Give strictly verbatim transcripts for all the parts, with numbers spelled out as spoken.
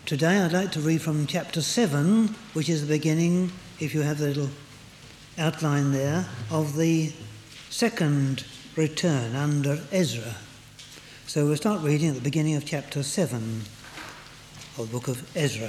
Today I'd like to read from chapter seven, which is the beginning, if you have the little outline there, of the second return under Ezra. So we'll start reading at the beginning of chapter seven of the book of Ezra.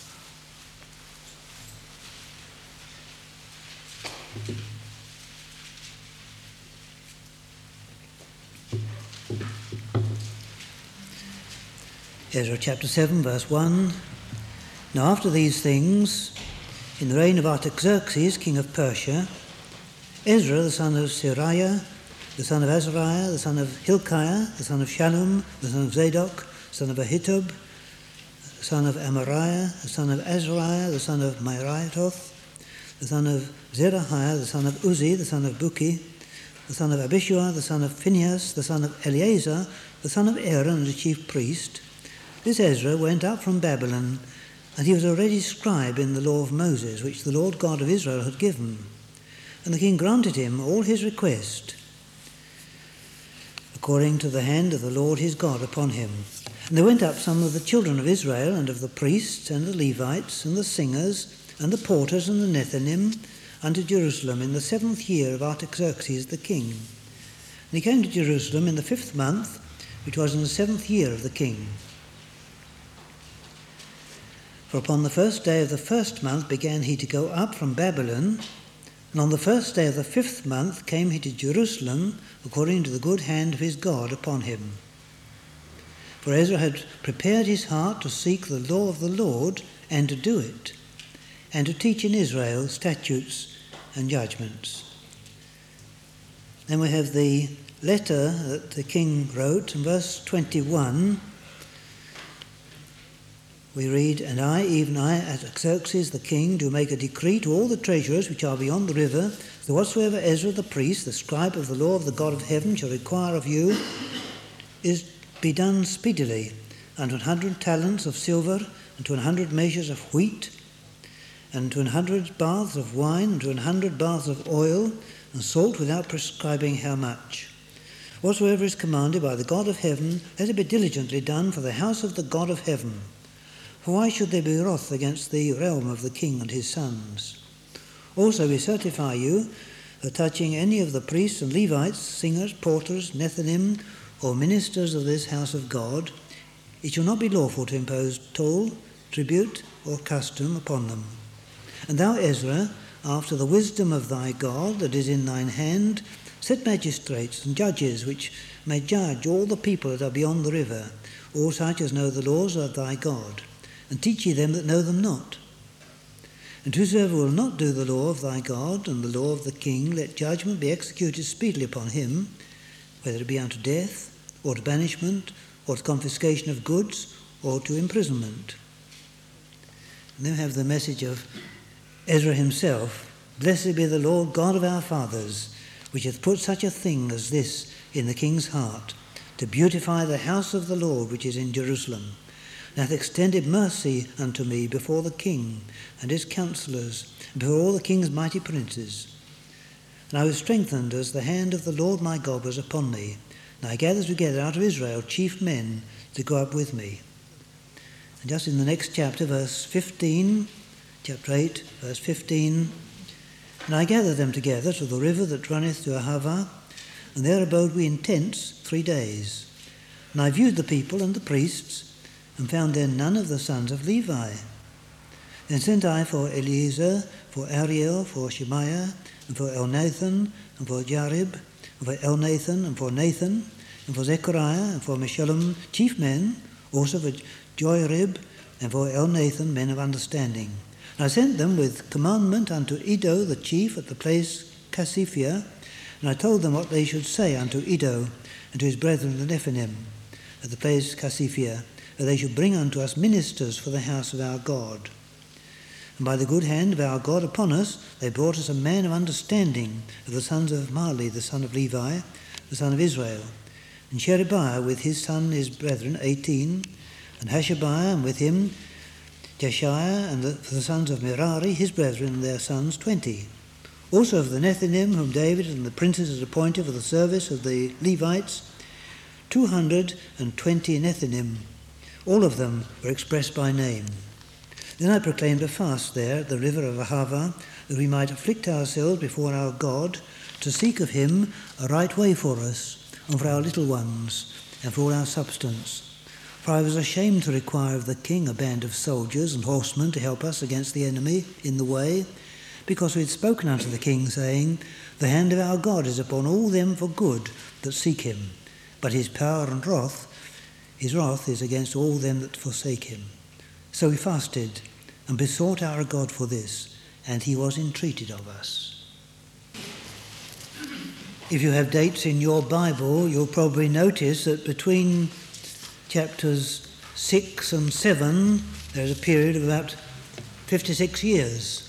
Ezra chapter seven, verse one. Now after these things, in the reign of Artaxerxes, king of Persia, Ezra the son of Seraiah, the son of Azariah, the son of Hilkiah, the son of Shallum, the son of Zadok, son of Ahitub, the son of Amariah, the son of Azariah, the son of Merioth, the son of Zerahiah, the son of Uzzi, the son of Buki, the son of Abishua, the son of Phinehas, the son of Eleazar, the son of Aaron, the chief priest. This Ezra went up from Babylon, and he was already scribe in the law of Moses, which the Lord God of Israel had given. And the king granted him all his request, according to the hand of the Lord his God upon him. And there went up some of the children of Israel, and of the priests, and the Levites, and the singers, and the porters, and the Nethinim, unto Jerusalem in the seventh year of Artaxerxes the king. And he came to Jerusalem in the fifth month, which was in the seventh year of the king. For upon the first day of the first month began he to go up from Babylon, and on the first day of the fifth month came he to Jerusalem, according to the good hand of his God upon him. For Ezra had prepared his heart to seek the law of the Lord, and to do it, and to teach in Israel statutes and judgments. Then we have the letter that the king wrote, in verse twenty-one. We read, And I, even I, Artaxerxes the king, do make a decree to all the treasurers which are beyond the river, that whatsoever Ezra the priest, the scribe of the law of the God of heaven, shall require of you, is be done speedily, unto an hundred talents of silver, and to an hundred measures of wheat, and to an hundred baths of wine, and to an hundred baths of oil, and salt without prescribing how much. Whatsoever is commanded by the God of heaven, let it be diligently done for the house of the God of heaven. For why should there be wrath against the realm of the king and his sons? Also we certify you that touching any of the priests and Levites, singers, porters, Nethinim, or ministers of this house of God, it shall not be lawful to impose toll, tribute, or custom upon them. And thou, Ezra, after the wisdom of thy God that is in thine hand, set magistrates and judges which may judge all the people that are beyond the river, all such as know the laws of thy God. And teach ye them that know them not. And whosoever will not do the law of thy God and the law of the king, let judgment be executed speedily upon him, whether it be unto death, or to banishment, or to confiscation of goods, or to imprisonment. And then we have the message of Ezra himself. Blessed be the Lord God of our fathers, which hath put such a thing as this in the king's heart, to beautify the house of the Lord which is in Jerusalem, and hath extended mercy unto me before the king and his counsellors, and before all the king's mighty princes. And I was strengthened as the hand of the Lord my God was upon me, and I gathered together out of Israel chief men to go up with me. And just in the next chapter, verse fifteen, chapter eight, verse fifteen, And I gathered them together to the river that runneth to Ahava, and there abode we in tents three days. And I viewed the people and the priests, and found there none of the sons of Levi. Then sent I for Eliezer, for Ariel, for Shemaiah, and for Elnathan, and for Jarib, and for Elnathan, and for Nathan, and for Zechariah, and for Meshullam, chief men, also for Joarib, and for Elnathan, men of understanding. And I sent them with commandment unto Iddo the chief at the place Casiphia, and I told them what they should say unto Iddo, and to his brethren the Nephinim, at the place Casiphia, that they should bring unto us ministers for the house of our God. And by the good hand of our God upon us, they brought us a man of understanding of the sons of Mali, the son of Levi, the son of Israel, and Sherebiah with his son, his brethren, eighteen, and Hashabiah, and with him Jeshiah, and the, for the sons of Merari, his brethren, and their sons, twenty. Also of the Nethinim, whom David and the princes had appointed for the service of the Levites, two hundred and twenty Nethinim. All of them were expressed by name. Then I proclaimed a fast there at the river of Ahava, that we might afflict ourselves before our God, to seek of him a right way for us, and for our little ones, and for all our substance. For I was ashamed to require of the king a band of soldiers and horsemen to help us against the enemy in the way, because we had spoken unto the king, saying, The hand of our God is upon all them for good that seek him, but his power and wrath, his wrath is against all them that forsake him. So we fasted and besought our God for this, and he was entreated of us. If you have dates in your Bible, you'll probably notice that between chapters six and seven, there's a period of about fifty-six years.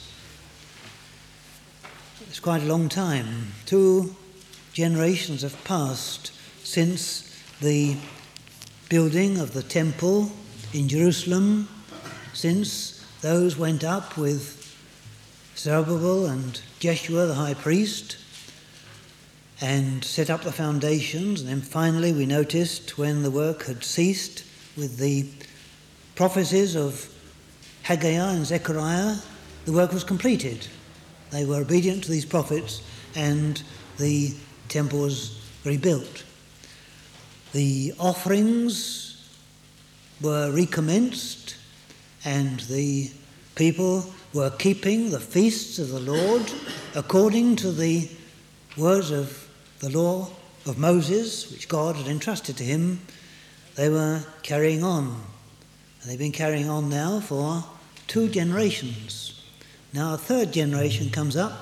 It's quite a long time. Two generations have passed since the building of the temple in Jerusalem, since those went up with Zerubbabel and Jeshua the high priest and set up the foundations, and then finally we noticed when the work had ceased with the prophecies of Haggai and Zechariah, the work was completed. They were obedient to these prophets and the temple was rebuilt. The offerings were recommenced and the people were keeping the feasts of the Lord according to the words of the law of Moses, which God had entrusted to him. They were carrying on. And they've been carrying on now for two generations. Now a third generation comes up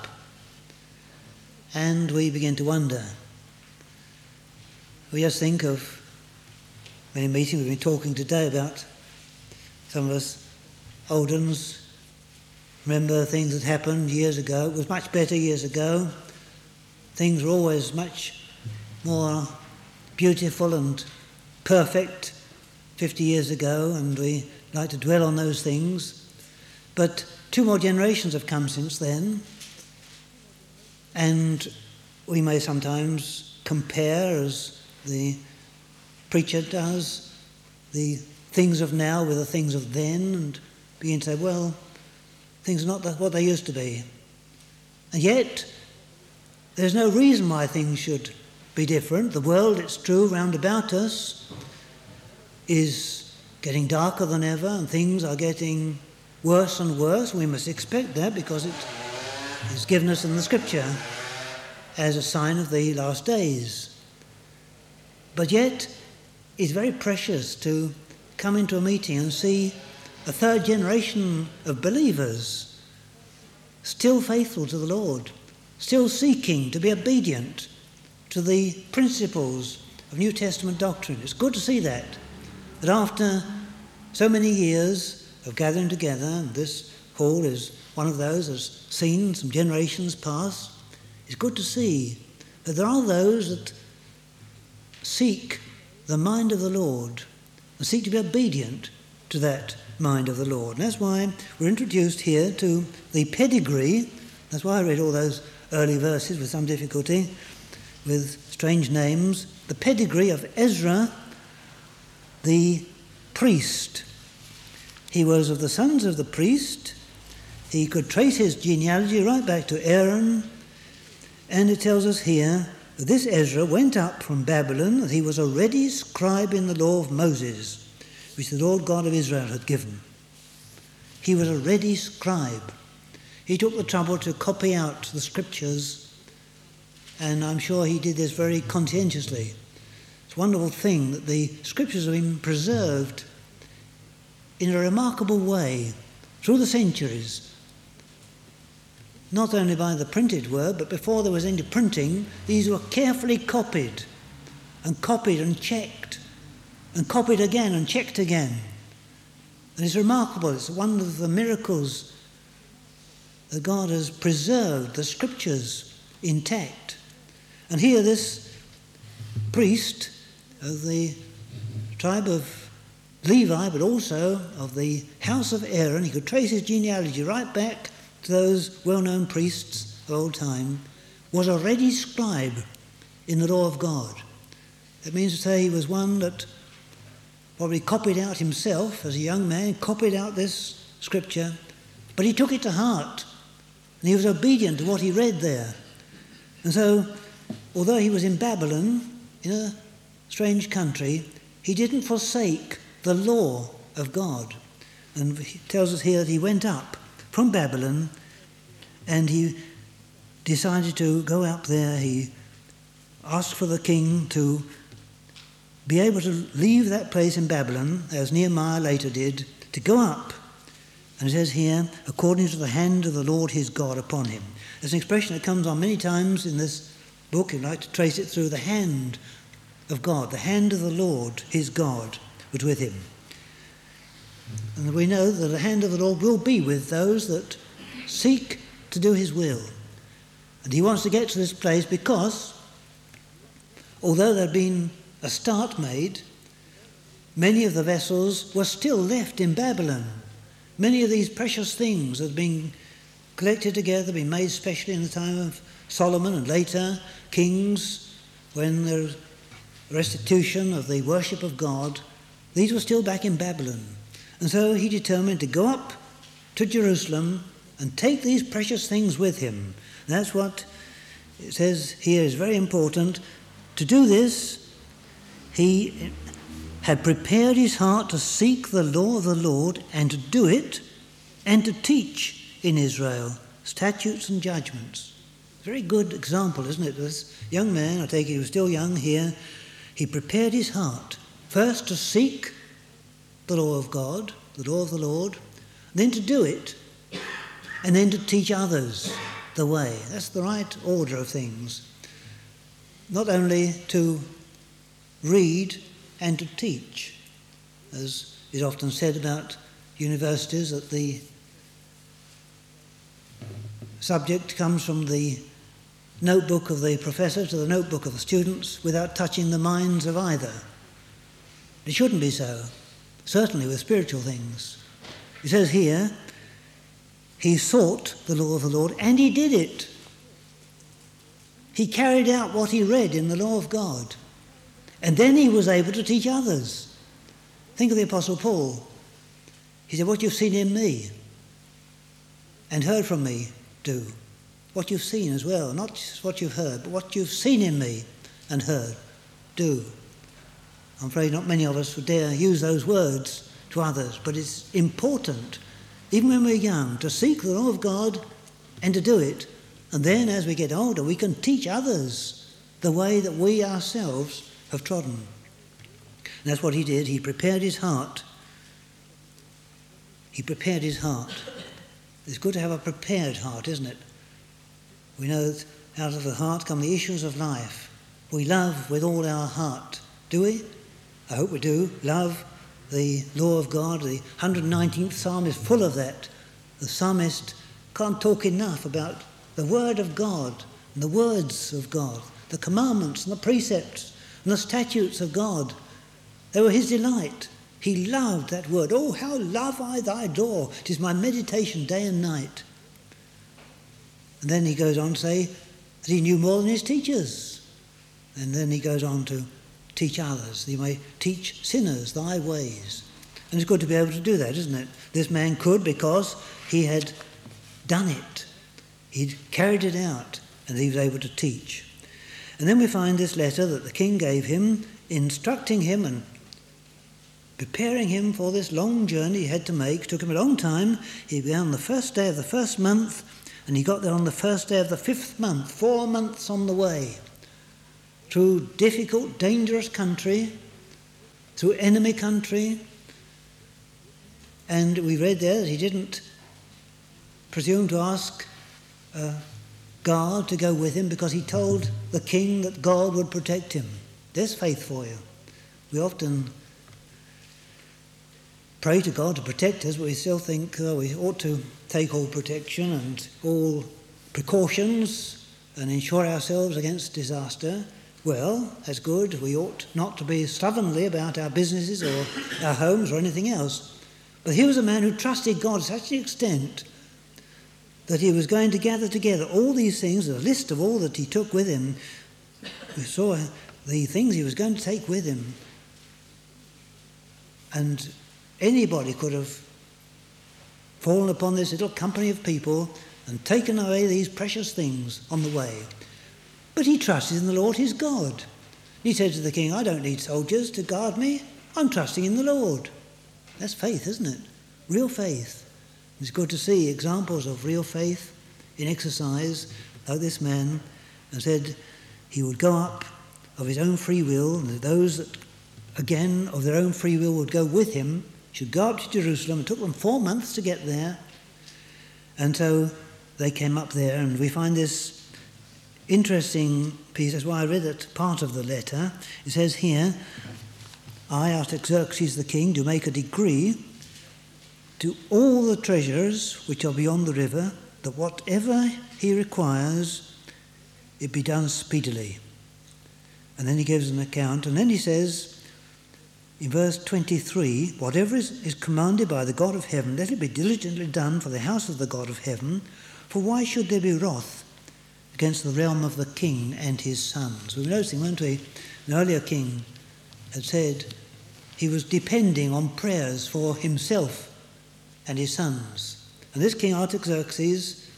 and we begin to wonder. We just think of, in a meeting we've been talking today about, some of us old uns remember things that happened years ago. It was much better years ago. Things were always much more beautiful and perfect fifty years ago, and we like to dwell on those things. But two more generations have come since then, and we may sometimes compare, as the preacher does, the things of now with the things of then, and begin to say, well, things are not what they used to be. And yet, there's no reason why things should be different. The world, it's true, round about us is getting darker than ever, and things are getting worse and worse. We must expect that because it is given us in the Scripture as a sign of the last days. But yet, it's very precious to come into a meeting and see a third generation of believers still faithful to the Lord, still seeking to be obedient to the principles of New Testament doctrine. It's good to see that, that after so many years of gathering together, and this hall is one of those that's seen some generations past, it's good to see that there are those that seek the mind of the Lord and seek to be obedient to that mind of the Lord. And that's why we're introduced here to the pedigree. That's why I read all those early verses with some difficulty, with strange names. The pedigree of Ezra, the priest. He was of the sons of the priest. He could trace his genealogy right back to Aaron. And it tells us here that this Ezra went up from Babylon, that he was already scribe in the law of Moses, which the Lord God of Israel had given. He was a ready scribe. He took the trouble to copy out the scriptures, and I'm sure he did this very conscientiously. It's a wonderful thing that the scriptures have been preserved in a remarkable way through the centuries, not only by the printed word, but before there was any printing, these were carefully copied and copied and checked and copied again and checked again. And it's remarkable. It's one of the miracles that God has preserved the scriptures intact. And here this priest of the tribe of Levi, but also of the house of Aaron, he could trace his genealogy right back to those well-known priests of old time, was already scribe in the law of God. That means to say he was one that probably copied out himself as a young man, copied out this scripture, but he took it to heart and he was obedient to what he read there. And so, although he was in Babylon, in a strange country, he didn't forsake the law of God. And he tells us here that he went up from Babylon and he decided to go up there. He asked for the king to be able to leave that place in Babylon, as Nehemiah later did, to go up. And it says here, according to the hand of the Lord his God upon him. There's an expression that comes on many times in this book. You'd like to trace it through the hand of God. The hand of the Lord his God was with him. And we know that the hand of the Lord will be with those that seek to do his will. And he wants to get to this place because, although there had been a start made, many of the vessels were still left in Babylon. Many of these precious things had been collected together, been made specially in the time of Solomon and later kings, when there was restitution of the worship of God. These were still back in Babylon. And so he determined to go up to Jerusalem and take these precious things with him. And that's what it says here is very important. To do this, he had prepared his heart to seek the law of the Lord and to do it and to teach in Israel statutes and judgments. Very good example, isn't it? This young man, I take it he was still young here, he prepared his heart first to seek the law of God, the law of the Lord, then to do it, and then to teach others the way. That's the right order of things. Not only to read and to teach, as is often said about universities, that the subject comes from the notebook of the professor to the notebook of the students without touching the minds of either. It shouldn't be so, certainly with spiritual things. It says here, he sought the law of the Lord and he did it. He carried out what he read in the law of God. And then he was able to teach others. Think of the Apostle Paul. He said, what you've seen in me and heard from me, do. What you've seen as well, not just what you've heard, but what you've seen in me and heard, do. I'm afraid not many of us would dare use those words to others, but it's important, even when we're young, to seek the law of God and to do it. And then as we get older, we can teach others the way that we ourselves have trodden. And that's what he did. He prepared his heart. He prepared his heart. It's good to have a prepared heart, isn't it? We know that out of the heart come the issues of life. We love with all our heart. Do we? I hope we do. Love the law of God. The one hundred nineteenth Psalm is full of that. The psalmist can't talk enough about the word of God and the words of God, the commandments and the precepts and the statutes of God. They were his delight. He loved that word. Oh, how love I thy law. It is my meditation day and night. And then he goes on to say that he knew more than his teachers. And then he goes on to teach others. He may teach sinners thy ways. And it's good to be able to do that, isn't it? This man could because he had done it. He'd carried it out and he was able to teach. And then we find this letter that the king gave him, instructing him and preparing him for this long journey he had to make. It took him a long time. He began on the first day of the first month, and he got there on the first day of the fifth month, four months on the way, through difficult, dangerous country, through enemy country. And we read there that he didn't presume to ask uh, God to go with him because he told the king that God would protect him. There's faith for you. We often pray to God to protect us, but we still think oh, we ought to take all protection and all precautions and ensure ourselves against disaster. Well, that's good. We ought not to be stubbornly about our businesses or our homes or anything else. But here was a man who trusted God to such an extent that he was going to gather together all these things, a list of all that he took with him. We saw the things he was going to take with him. And anybody could have fallen upon this little company of people and taken away these precious things on the way. But he trusted in the Lord his God. He said to the king, I don't need soldiers to guard me. I'm trusting in the Lord. That's faith, isn't it? Real faith. It's good to see examples of real faith in exercise, like this man, and said he would go up of his own free will, and those that, again, of their own free will would go with him, should go up to Jerusalem. It took them four months to get there. And so they came up there, and we find this interesting piece. That's why I read that part of the letter. It says here, I, Artaxerxes the king, do make a decree to all the treasures which are beyond the river, that whatever he requires, it be done speedily. And then he gives an account, and then he says, in verse twenty-three, whatever is, is commanded by the God of heaven, let it be diligently done for the house of the God of heaven, for why should there be wrath against the realm of the king and his sons? We were noticing, weren't we, an earlier king had said he was depending on prayers for himself and his sons. And this King Artaxerxes,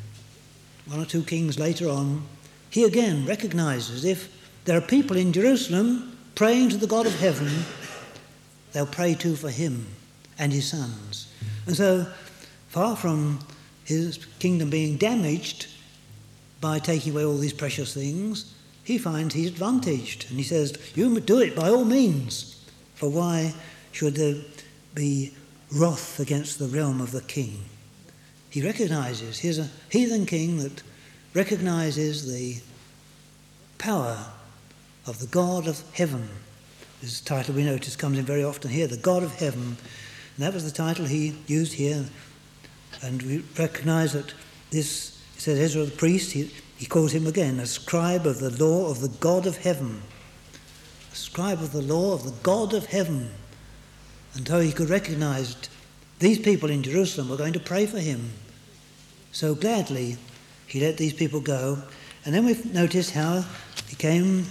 one or two kings later on, he again recognizes if there are people in Jerusalem praying to the God of heaven, they'll pray too for him and his sons. And so, far from his kingdom being damaged by taking away all these precious things, he finds he's advantaged. And he says, you do it by all means, for why should there be wrath against the realm of the king? He recognizes, here's a heathen king that recognizes the power of the God of heaven. This title we notice comes in very often here, the God of heaven. And that was the title he used here. And we recognize that this, it says Ezra the priest, he, he calls him again a scribe of the law of the God of heaven. A scribe of the law of the God of heaven. And so he could recognize these people in Jerusalem were going to pray for him. So gladly he let these people go. And then we've noticed how he came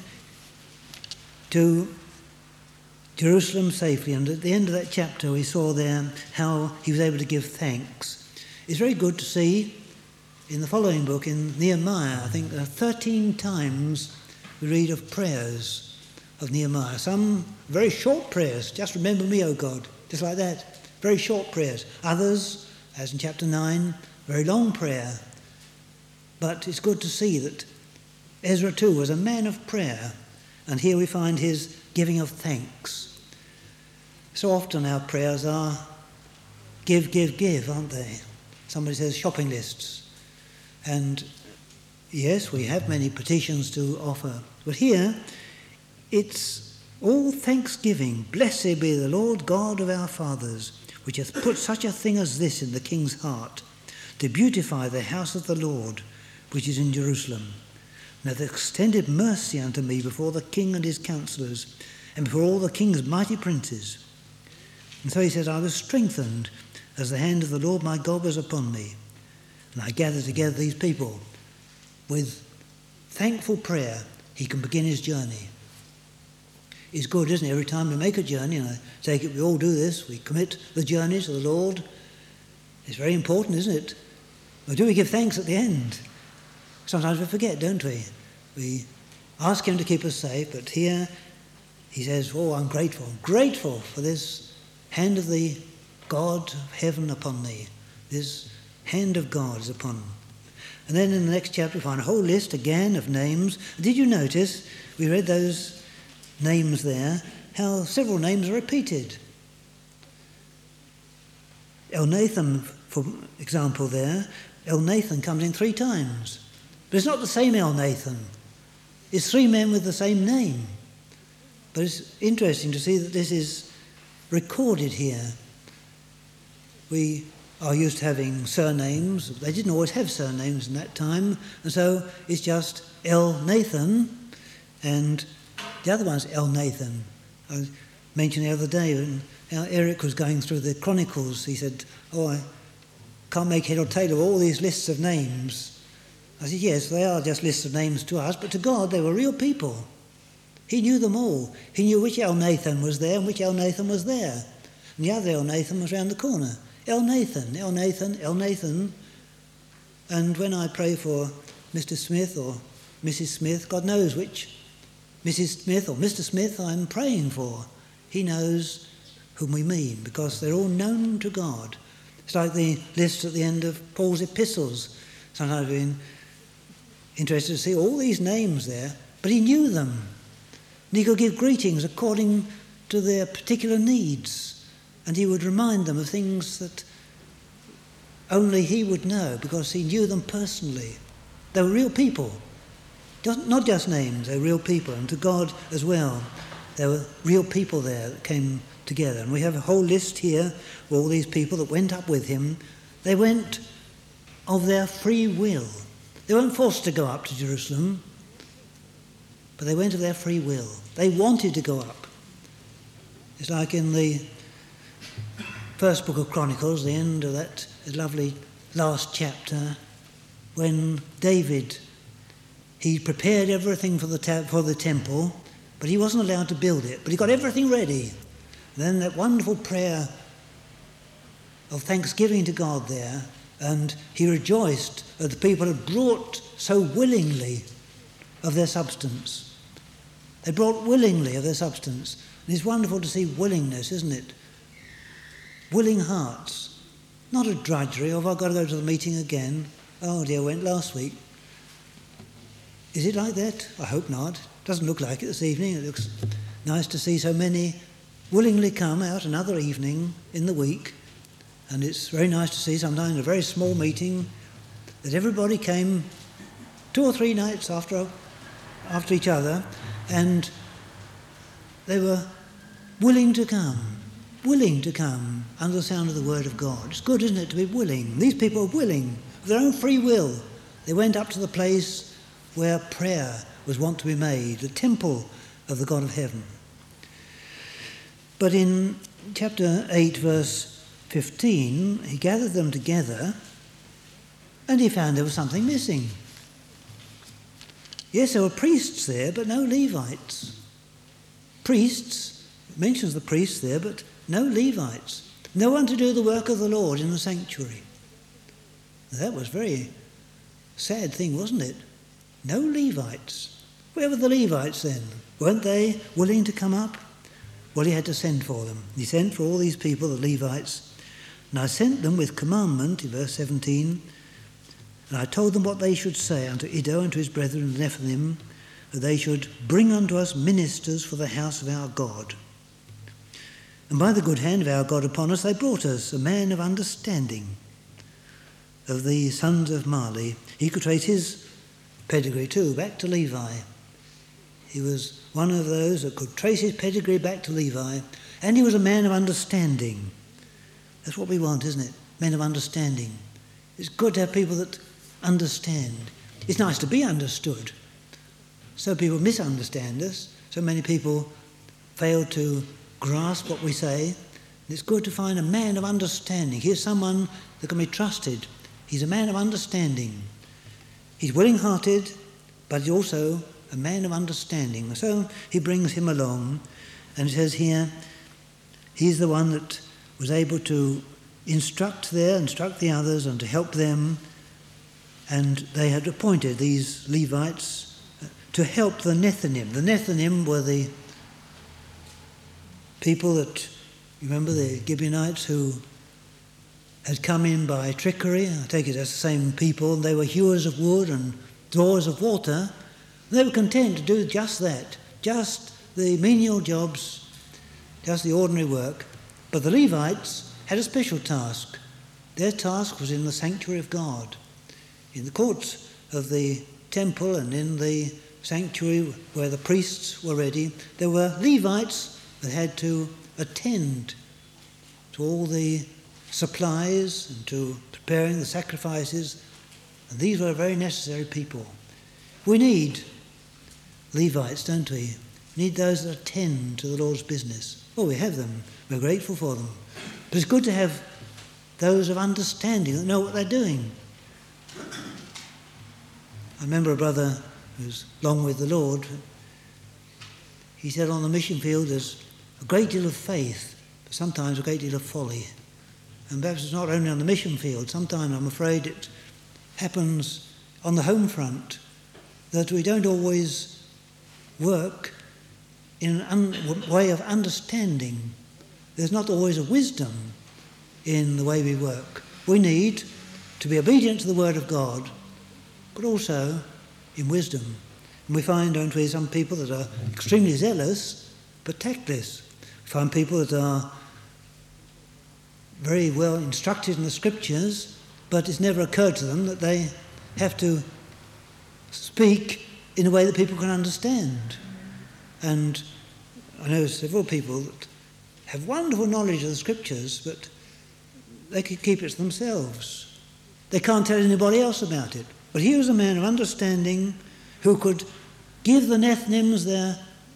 to Jerusalem safely. And at the end of that chapter we saw there how he was able to give thanks. It's very good to see in the following book, in Nehemiah, I think there are thirteen times we read of prayers of Nehemiah. Some very short prayers, just remember me, O God, just like that. Very short prayers. Others, as in chapter nine, very long prayer. But it's good to see that Ezra too was a man of prayer, and here we find his giving of thanks. So often our prayers are give, give, give, aren't they? Somebody says shopping lists. And yes, we have many petitions to offer. But here, it's all thanksgiving. Blessed be the Lord God of our fathers, which hath put such a thing as this in the king's heart, to beautify the house of the Lord, which is in Jerusalem, and hath extended mercy unto me before the king and his counsellors, and before all the king's mighty princes. And so he says, I was strengthened as the hand of the Lord my God was upon me. And I gathered together these people. With thankful prayer, he can begin his journey. It's good, isn't it? Every time we make a journey, and I take it we all do this, we commit the journey to the Lord. It's very important, isn't it? But do we give thanks at the end? Sometimes we forget, don't we? We ask him to keep us safe, but here he says, oh, I'm grateful. I'm grateful for this hand of the God of heaven upon me. This hand of God is upon me. And then in the next chapter we find a whole list again of names. Did you notice, we read those names there, how several names are repeated. Elnathan, for example there, Elnathan comes in three times. But it's not the same Elnathan. It's three men with the same name. But it's interesting to see that this is recorded here. We are used to having surnames. They didn't always have surnames in that time. And so it's just Elnathan, and the other one's Elnathan. I mentioned the other day when Eric was going through the Chronicles, he said, oh, I can't make head or tail of all these lists of names. I said, yes, they are just lists of names to us, but to God they were real people. He knew them all. He knew which Elnathan was there and which Elnathan was there. and the other Elnathan was round the corner. Elnathan, Elnathan, Elnathan. And when I pray for Mister Smith or Missus Smith, God knows which Missus Smith or Mister Smith I'm praying for. He knows whom we mean, because they're all known to God. It's like the list at the end of Paul's epistles. Sometimes I've been interested to see all these names there, but he knew them. And he could give greetings according to their particular needs, and he would remind them of things that only he would know, because he knew them personally. They were real people, just, not just names, they were real people, and to God as well. There were real people there that came together. And we have a whole list here of all these people that went up with him. They went of their free will. They weren't forced to go up to Jerusalem, but they went of their free will. They wanted to go up. It's like in the first book of Chronicles, the end of that lovely last chapter, when David, he prepared everything for the ta- for the temple, but he wasn't allowed to build it. But he got everything ready. And then that wonderful prayer of thanksgiving to God there, and he rejoiced that the people had brought so willingly of their substance. They brought willingly of their substance. And it's wonderful to see willingness, isn't it? Willing hearts. Not a drudgery, of I've got to go to the meeting again. Oh dear, I went last week. Is it like that? I hope not. Doesn't look like it this evening. It looks nice to see so many willingly come out another evening in the week. And it's very nice to see sometimes in a very small meeting that everybody came two or three nights after, after each other, and they were willing to come, willing to come under the sound of the word of God. It's good, isn't it, to be willing? These people are willing, of their own free will. They went up to the place where prayer was wont to be made, the temple of the God of heaven. But in chapter eight, verse fifteen, he gathered them together and he found there was something missing. Yes, there were priests there, but no Levites. Priests, it mentions the priests there, but no Levites. No one to do the work of the Lord in the sanctuary. That was a very sad thing, wasn't it? No Levites. Where were the Levites then? Weren't they willing to come up? Well, he had to send for them. He sent for all these people, the Levites. And I sent them with commandment, in verse seventeen, and I told them what they should say unto Iddo and to his brethren and Nephilim, that they should bring unto us ministers for the house of our God. And by the good hand of our God upon us, they brought us a man of understanding of the sons of Mali. He could trace his pedigree too, back to Levi. He was one of those that could trace his pedigree back to Levi, and he was a man of understanding. That's what we want, isn't it? Men of understanding. It's good to have people that understand. It's nice to be understood. So people misunderstand us. So many people fail to grasp what we say. It's good to find a man of understanding. Here's someone that can be trusted. He's a man of understanding. He's willing-hearted, but he's also a man of understanding. So he brings him along, and it says here, he's the one that was able to instruct there, instruct the others, and to help them. And they had appointed these Levites to help the Nethinim. The Nethinim were the people that, you remember the Gibeonites who had come in by trickery. I take it as the same people. They were hewers of wood and drawers of water. They were content to do just that, just the menial jobs, just the ordinary work. But the Levites had a special task. Their task was in the sanctuary of God, in the courts of the temple and in the sanctuary where the priests were ready. There were Levites that had to attend to all the supplies and to preparing the sacrifices, and these were very necessary people. We need Levites, don't we? We need those that attend to the Lord's business. Well, we have them. We're grateful for them. But it's good to have those of understanding that know what they're doing. I remember a brother who's long with the Lord. He said on the mission field there's a great deal of faith, but sometimes a great deal of folly. And perhaps it's not only on the mission field. Sometimes I'm afraid it happens on the home front, that we don't always work in an un- way of understanding. There's not always a wisdom in the way we work. We need to be obedient to the Word of God, but also in wisdom. And we find, don't we, some people that are extremely zealous but tactless. We find people that are very well instructed in the Scriptures, but it's never occurred to them that they have to speak in a way that people can understand. And I know several people that have wonderful knowledge of the Scriptures, but they could keep it to themselves. They can't tell anybody else about it. But he was a man of understanding who could give the Nethinims their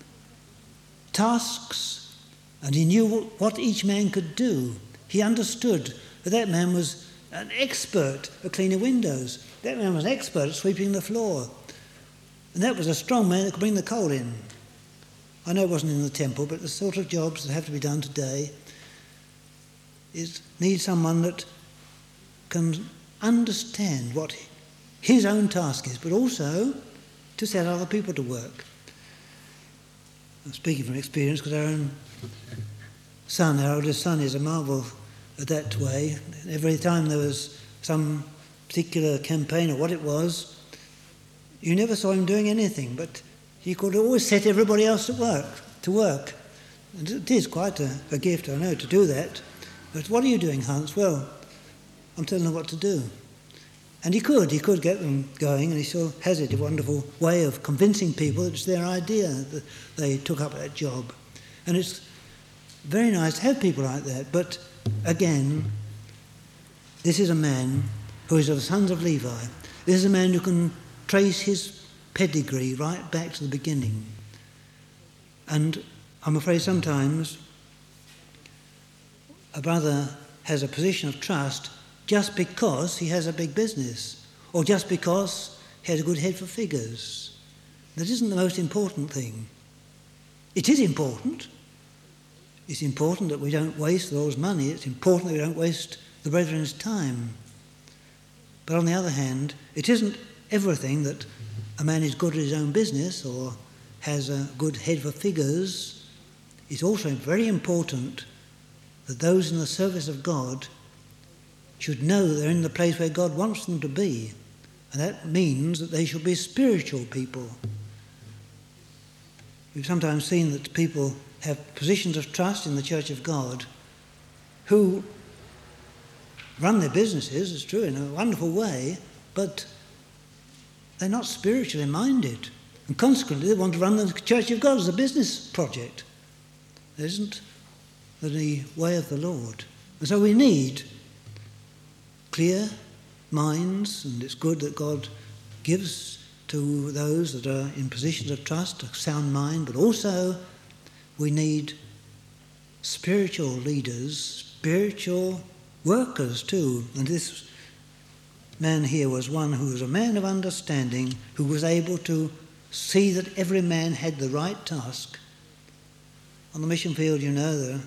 tasks, and he knew what each man could do. He understood that that man was an expert at cleaning windows. That man was an expert at sweeping the floor. And that was a strong man that could bring the coal in. I know it wasn't in the temple, but the sort of jobs that have to be done today is need someone that can understand what his own task is, but also to set other people to work. I'm speaking from experience because our own son, our oldest son, is a marvel at that way. Every time there was some particular campaign or what it was, you never saw him doing anything, but he could always set everybody else to work. To work. And it is quite a, a gift, I know, to do that. But what are you doing, Hans? Well, I'm telling them what to do. And he could, he could get them going, and he still has it, a wonderful way of convincing people that it's their idea that they took up that job. And it's very nice to have people like that, but again, this is a man who is of the sons of Levi. This is a man who can trace his pedigree right back to the beginning. And I'm afraid sometimes a brother has a position of trust just because he has a big business, or just because he has a good head for figures. That isn't the most important thing. It is important. It's important that we don't waste the Lord's money. It's important that we don't waste the brethren's time. But on the other hand, it isn't everything that a man is good at his own business or has a good head for figures. It's also very important that those in the service of God should know that they're in the place where God wants them to be. And that means that they should be spiritual people. We've sometimes seen that people have positions of trust in the Church of God who run their businesses, it's true, in a wonderful way, but they're not spiritually minded. And consequently, they want to run the Church of God as a business project. It isn't the way of the Lord. And so we need clear minds, and it's good that God gives to those that are in positions of trust a sound mind, but also we need spiritual leaders, spiritual workers too. And this man here was one who was a man of understanding, who was able to see that every man had the right task. On the mission field, you know, there are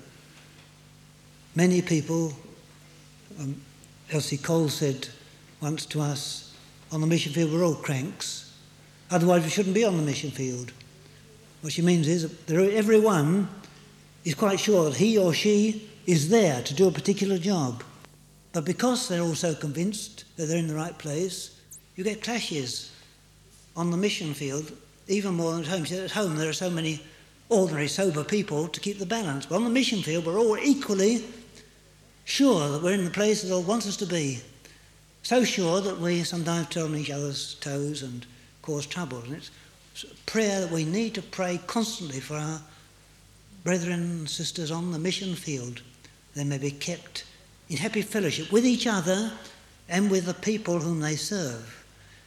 many people. Um, Elsie Cole said once to us, on the mission field we're all cranks, otherwise we shouldn't be on the mission field. What she means is that everyone is quite sure that he or she is there to do a particular job. But because they're also convinced that they're in the right place, you get clashes on the mission field, even more than at home. At home there are so many ordinary, sober people to keep the balance. But on the mission field we're all equally sure that we're in the place that the Lord wants us to be. So sure that we sometimes tread on each other's toes and cause trouble. And it's prayer that we need to pray constantly for our brethren and sisters on the mission field. They may be kept in happy fellowship with each other and with the people whom they serve.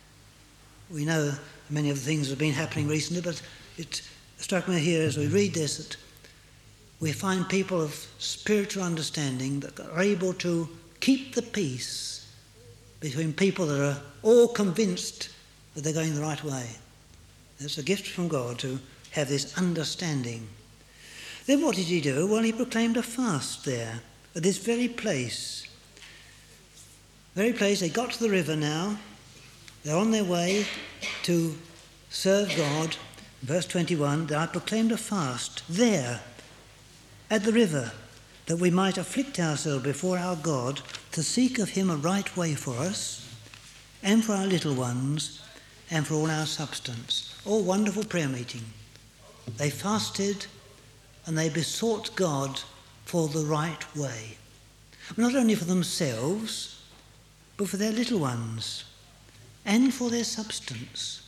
We know many of the things that have been happening recently, but it struck me here as we read this that we find people of spiritual understanding that are able to keep the peace between people that are all convinced that they're going the right way. It's a gift from God to have this understanding. Then what did he do? Well, he proclaimed a fast there, at this very place. Very place, they got to the river now. They're on their way to serve God. Verse twenty-one, I proclaimed a fast there, at the river, that we might afflict ourselves before our God, to seek of him a right way for us, and for our little ones, and for all our substance. Oh, wonderful prayer meeting. They fasted and they besought God for the right way. Not only for themselves, but for their little ones, and for their substance.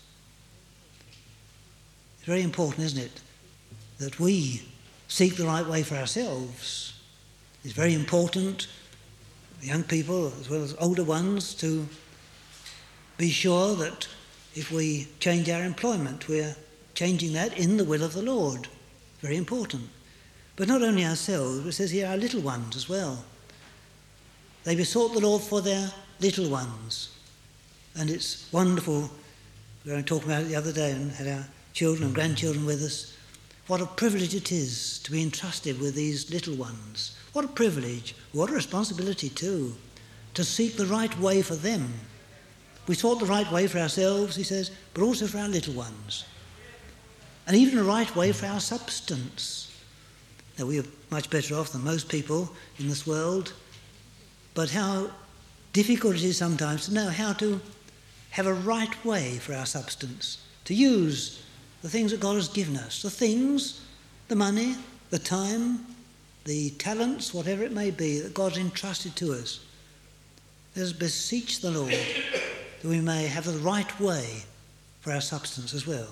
It's very important, isn't it, that we seek the right way for ourselves. It's very important, young people as well as older ones, to be sure that if we change our employment, we're changing that in the will of the Lord. Very important. But not only ourselves, but it says here our little ones as well. They besought the Lord for their little ones. And it's wonderful. We were talking about it the other day and had our children and grandchildren with us. What a privilege it is to be entrusted with these little ones. What a privilege. What a responsibility too, to seek the right way for them. We sought the right way for ourselves, he says, but also for our little ones. And even a right way for our substance. Now, we are much better off than most people in this world, but how difficult it is sometimes to know how to have a right way for our substance, to use the things that God has given us, the things, the money, the time, the talents, whatever it may be, that God's entrusted to us. Let us beseech the Lord that we may have the right way for our substance as well.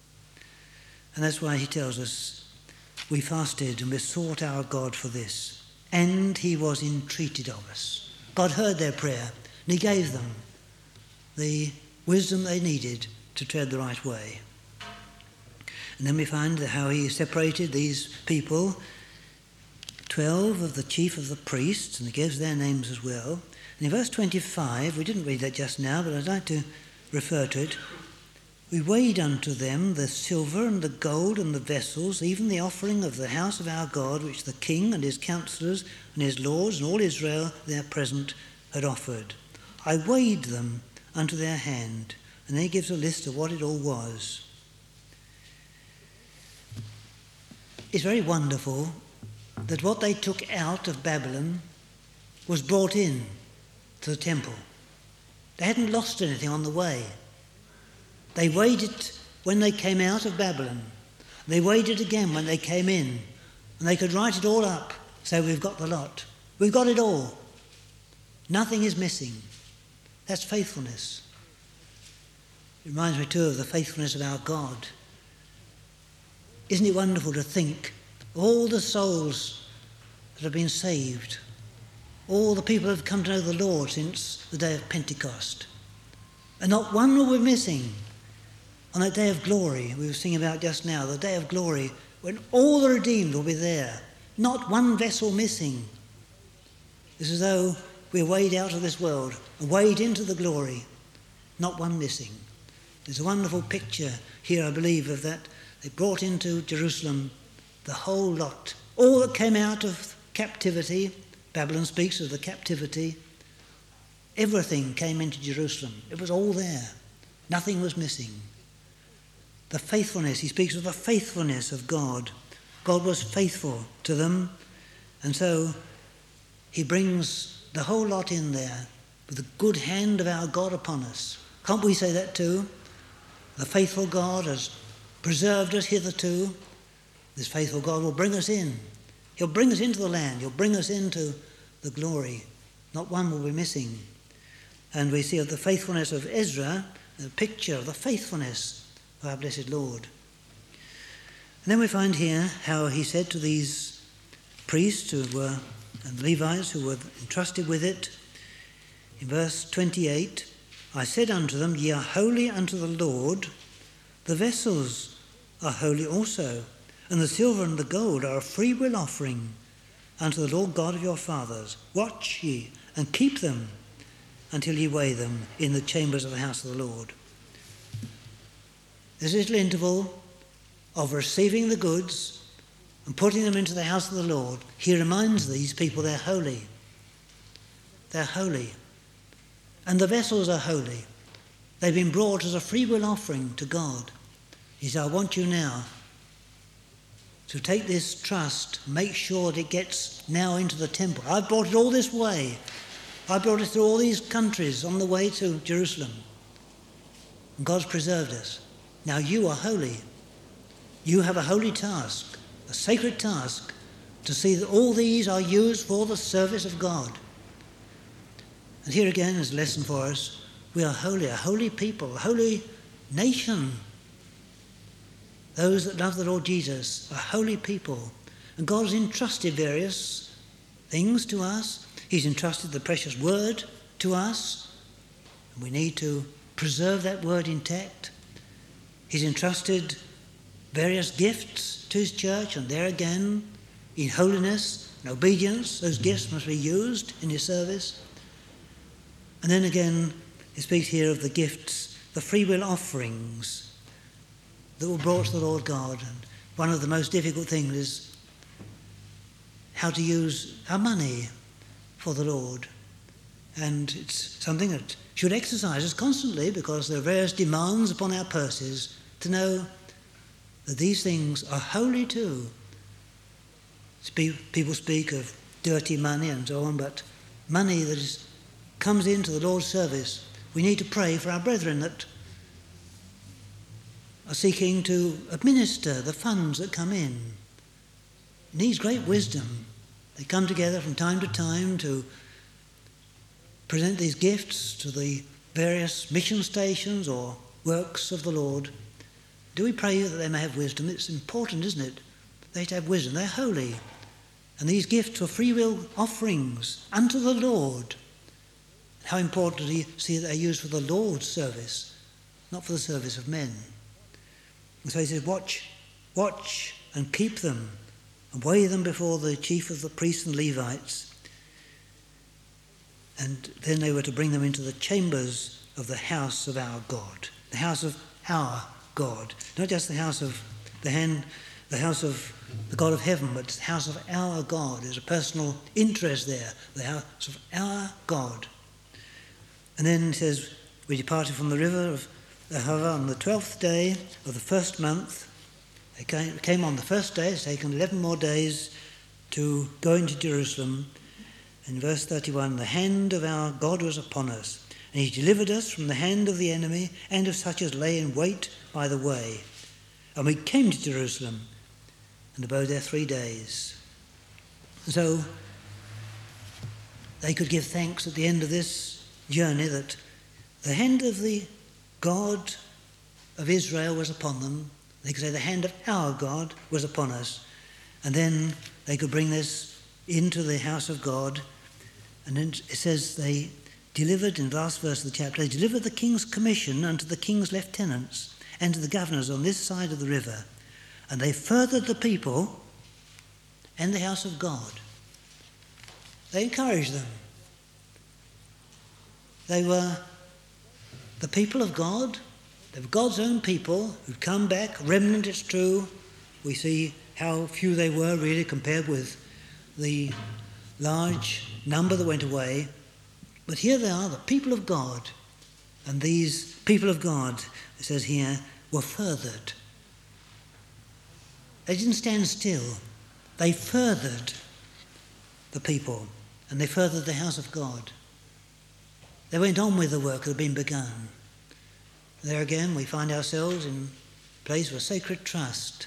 And that's why he tells us, we fasted and besought our God for this, and he was entreated of us. God heard their prayer, and he gave them the wisdom they needed to tread the right way. And then we find how he separated these people, twelve of the chief of the priests, and he gives their names as well. And in verse twenty-five, we didn't read that just now, but I'd like to refer to it. We weighed unto them the silver and the gold and the vessels, even the offering of the house of our God, which the king and his councillors and his lords and all Israel there present had offered. I weighed them unto their hand. And then he gives a list of what it all was. It's very wonderful that what they took out of Babylon was brought in to the temple. They hadn't lost anything on the way. They weighed it when they came out of Babylon. They weighed it again when they came in. And they could write it all up, say, we've got the lot. We've got it all. Nothing is missing. That's faithfulness. It reminds me too of the faithfulness of our God. Isn't it wonderful to think of all the souls that have been saved, all the people who have come to know the Lord since the day of Pentecost, and not one will be missing on that day of glory we were singing about just now, the day of glory, when all the redeemed will be there, not one vessel missing. It's as though we're weighed out of this world and weighed into the glory, not one missing. There's a wonderful picture here, I believe, of that. They brought into Jerusalem the whole lot. All that came out of captivity, Babylon speaks of the captivity, everything came into Jerusalem. It was all there. Nothing was missing. The faithfulness, he speaks of the faithfulness of God. God was faithful to them, and so he brings the whole lot in there with the good hand of our God upon us. Can't we say that too? The faithful God has preserved us hitherto. This faithful God will bring us in. He'll bring us into the land. He'll bring us into the glory. Not one will be missing. And we see of the faithfulness of Ezra, a picture of the faithfulness of our blessed Lord. And then we find here how he said to these priests who were, and Levites who were entrusted with it, in verse twenty-eight, I said unto them, ye are holy unto the Lord, the vessels are holy also, and the silver and the gold are a free will offering unto the Lord God of your fathers. Watch ye, and keep them, until ye weigh them in the chambers of the house of the Lord. This little interval of receiving the goods and putting them into the house of the Lord, he reminds these people they're holy. They're holy. And the vessels are holy. They've been brought as a free will offering to God. He said, I want you now to take this trust, make sure that it gets now into the temple. I've brought it all this way. I brought it through all these countries on the way to Jerusalem. And God's preserved us. Now you are holy. You have a holy task, a sacred task, to see that all these are used for the service of God. And here again is a lesson for us. We are holy, a holy people, a holy nation. Those that love the Lord Jesus are holy people. And God has entrusted various things to us. He's entrusted the precious word to us. And we need to preserve that word intact. He's entrusted various gifts to his church, and there again, in holiness and obedience, those gifts must be used in his service. And then again, he speaks here of the gifts, the free will offerings that were brought to the Lord God. And one of the most difficult things is how to use our money for the Lord. And it's something that should exercise us constantly, because there are various demands upon our purses to know that these things are holy too. People speak of dirty money and so on, but money that is, comes into the Lord's service, we need to pray for our brethren that are seeking to administer the funds that come in. It needs great wisdom. They come together from time to time to present these gifts to the various mission stations or works of the Lord. Do we pray that they may have wisdom? It's important, isn't it? They have wisdom. They're holy. And these gifts are free will offerings unto the Lord. How important to see that they're used for the Lord's service, not for the service of men. And so he says, watch, watch and keep them, and weigh them before the chief of the priests and Levites. And then they were to bring them into the chambers of the house of our God, the house of our God, not just the house of the hand, the house of the God of heaven, but the house of our God. There's a personal interest there, the house of our God. And then it says, we departed from the river of Ahava on the twelfth day of the first month. They came, came on the first day. It's taken eleven more days to go into Jerusalem. In verse thirty-one, the hand of our God was upon us, and he delivered us from the hand of the enemy and of such as lay in wait by the way. And we came to Jerusalem and abode there three days. So they could give thanks at the end of this journey that the hand of the God of Israel was upon them. They could say the hand of our God was upon us. And then they could bring this into the house of God. And then it says they delivered, in the last verse of the chapter, they delivered the king's commission unto the king's lieutenants and to the governors on this side of the river. And they furthered the people and the house of God. They encouraged them. They were the people of God. They were God's own people who'd come back, remnant, it's true. We see how few they were really compared with the large number that went away. But here they are, the people of God. And these people of God, it says here, were furthered. They didn't stand still. They furthered the people, and they furthered the house of God. They went on with the work that had been begun. There again, we find ourselves in a place of sacred trust.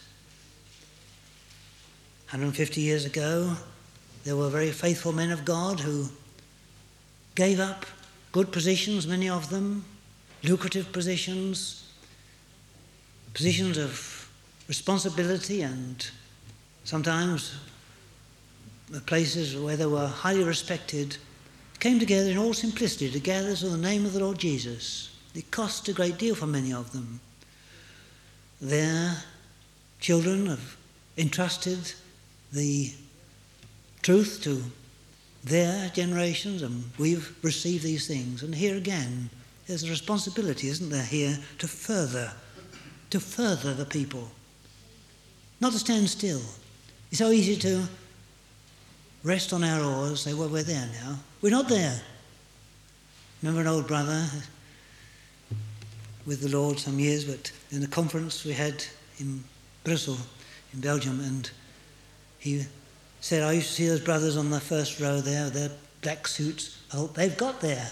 one hundred fifty years ago, there were very faithful men of God who gave up good positions, many of them, lucrative positions, positions of responsibility, and sometimes places where they were highly respected, came together in all simplicity to gather in the name of the Lord Jesus. It cost a great deal for many of them. Their children have entrusted the truth to their generations, and we've received these things. And here again, there's a responsibility, isn't there, here to further, to further the people. Not to stand still. You It's so easy to rest on our oars, say, well, we're there now. We're not there. Remember an old brother with the Lord some years, but in a conference we had in Brussels, in Belgium, and he said, I used to see those brothers on the first row there, their black suits. Oh, they've got there.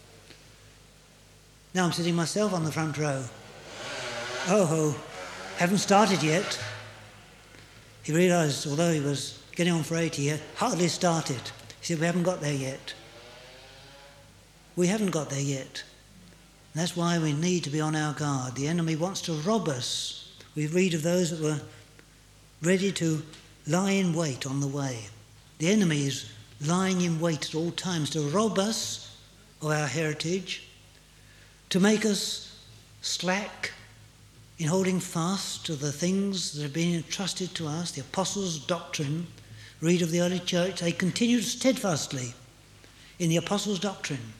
Now I'm sitting myself on the front row. Oh, oh, haven't started yet. He realised, although he was getting on for eighty, he had hardly started. He said, we haven't got there yet. We haven't got there yet. And that's why we need to be on our guard. The enemy wants to rob us. We read of those that were ready to lie in wait on the way. The enemy is lying in wait at all times to rob us of our heritage, to make us slack in holding fast to the things that have been entrusted to us, the apostles' doctrine. Read of the early church, they continued steadfastly in the apostles' doctrine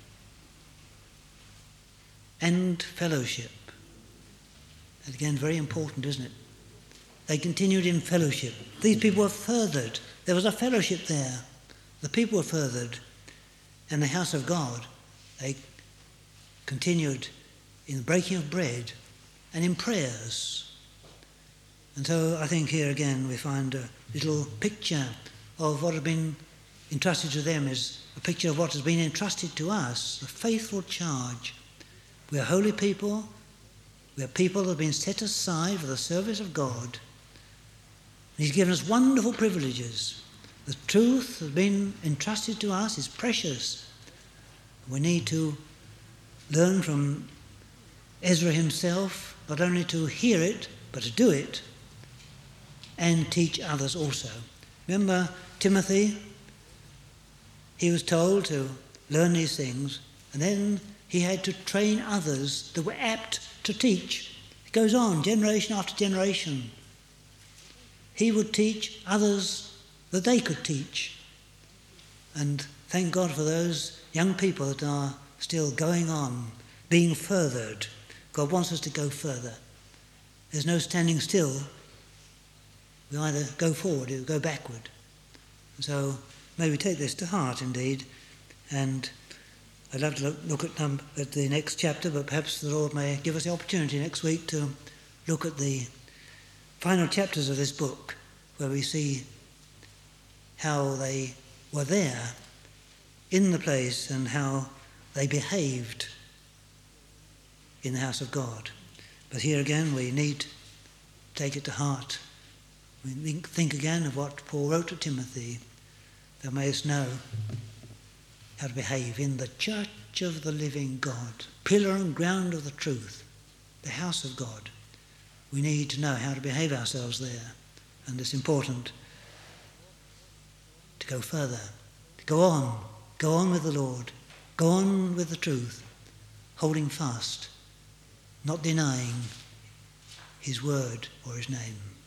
and fellowship. And again, very important, isn't it? They continued in fellowship. These people were furthered. There was a fellowship there. The people were furthered. And the house of God, they continued in the breaking of bread and in prayers. And so I think here again we find a little picture of what had been entrusted to them is a picture of what has been entrusted to us, the faithful charge. We are holy people. We are people that have been set aside for the service of God. He's given us wonderful privileges. The truth that has been entrusted to us is precious. We need to learn from Ezra himself, not only to hear it, but to do it, and teach others also. Remember Timothy? He was told to learn these things, and then he had to train others that were apt to teach. It goes on, generation after generation. He would teach others that they could teach. And thank God for those young people that are still going on, being furthered. God wants us to go further. There's no standing still. We either go forward or go backward. So may we take this to heart indeed. And I'd love to look, look at, um, at the next chapter, but perhaps the Lord may give us the opportunity next week to look at the final chapters of this book, where we see how they were there in the place and how they behaved in the house of God. But here again we need to take it to heart. We think, think again of what Paul wrote to Timothy. Thou mayest know how to behave in the church of the living God, pillar and ground of the truth, the house of God. We need to know how to behave ourselves there. And it's important to go further, to go on, go on with the Lord, go on with the truth, holding fast, not denying his word or his name.